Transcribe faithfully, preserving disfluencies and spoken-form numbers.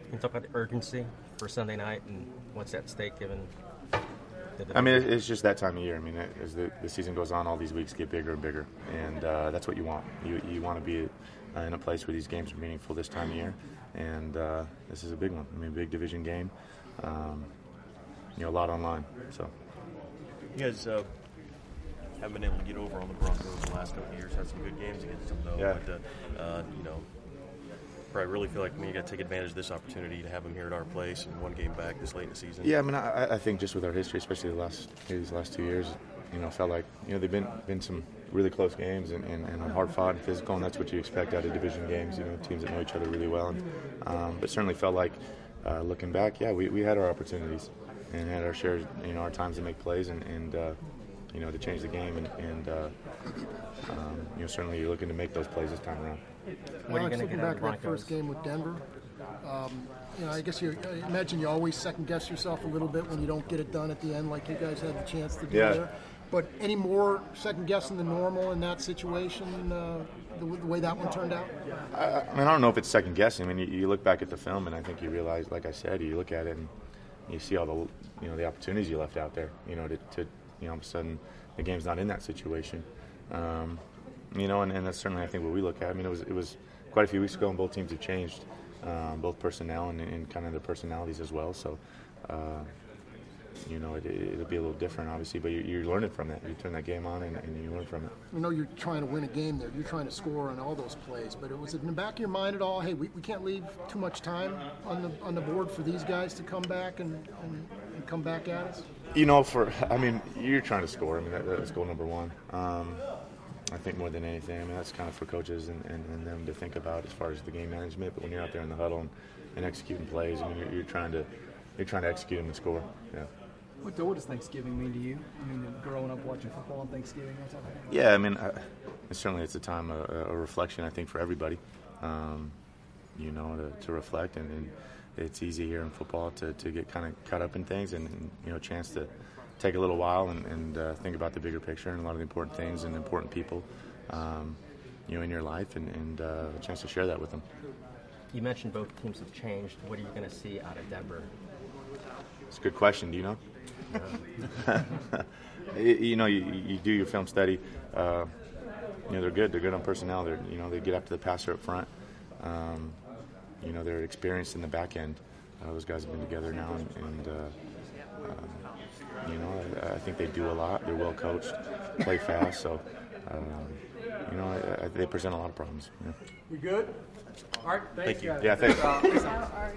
Can you talk about the urgency for Sunday night and what's at stake given the I mean, it's just that time of year. I mean, as the, the season goes on, all these weeks get bigger and bigger, and uh, that's what you want. You you want to be uh, in a place where these games are meaningful this time of year, and uh, this is a big one. I mean, big division game. Um, you know, a lot on line. So, you guys uh, haven't been able to get over on the Broncos the last couple of years. Had some good games against them, though. Yeah. But uh, uh, you know. I really feel like we got to take advantage of this opportunity to have them here at our place and one game back this late in the season. Yeah, I mean, I, I think just with our history, especially the last these last two years, you know, felt like you know they've been been some really close games and, and, and hard fought and physical, and that's what you expect out of division games. You know, teams that know each other really well. And, um, but certainly felt like uh, looking back, yeah, we, we had our opportunities and had our shares, you know, our times to make plays and, and uh, you know, to change the game. And, and uh, um, you know, certainly you're looking to make those plays this time around. What are you Alex, going to looking get out back of at the that first game with Denver, um, you know, I guess you I imagine you always second guess yourself a little bit when you don't get it done at the end, like you guys had the chance to do Yeah. there. But any more second guessing than normal in that situation, uh, the, the way that one turned out? I, I mean, I don't know if it's second guessing. I mean, you, you look back at the film, and I think you realize, like I said, you look at it and you see all the, you know, the opportunities you left out there. You know, to, to you know, all of a sudden the game's not in that situation. Um, you know, and, and that's certainly I think what we look at. I mean, it was it was quite a few weeks ago, and both teams have changed, um, both personnel and, and kind of their personalities as well. So. Uh, You know, it, it'll be a little different, obviously, but you're, you're learning from that. You turn that game on, and, and you learn from it. I know you're trying to win a game there. You're trying to score on all those plays, but it was it in the back of your mind at all? Hey, we, we can't leave too much time on the on the board for these guys to come back and, and, and come back at us. You know, for I mean, you're trying to score. I mean, that, that's goal number one. Um, I think more than anything, I mean, that's kind of for coaches and, and, and them to think about as far as the game management. But when you're out there in the huddle and, and executing plays, I mean, you're, you're trying to you're trying to execute them and score. Yeah. What, what does Thanksgiving mean to you? I mean, growing up watching football on Thanksgiving or something? Yeah, I mean, I, certainly it's a time of a reflection, I think, for everybody. Um, you know, to, to reflect, and, and it's easy here in football to, to get kind of caught up in things, and, and you know, a chance to take a little while and, and uh, think about the bigger picture and a lot of the important things and important people, um, you know, in your life, and, and uh, a chance to share that with them. You mentioned both teams have changed. What are you going to see out of Denver? It's a good question. Do you know? you know, you, you do your film study. Uh, you know, they're good. They're good on personnel. They're, you know, they get after the passer up front. Um, you know, they're experienced in the back end. Uh, those guys have been together now, and, and uh, um, you know, I, I think they do a lot. They're well coached, play fast. So, um, you know, I, I, they present a lot of problems. Yeah. We good? All right, thanks, Thank you. guys. Yeah, thanks.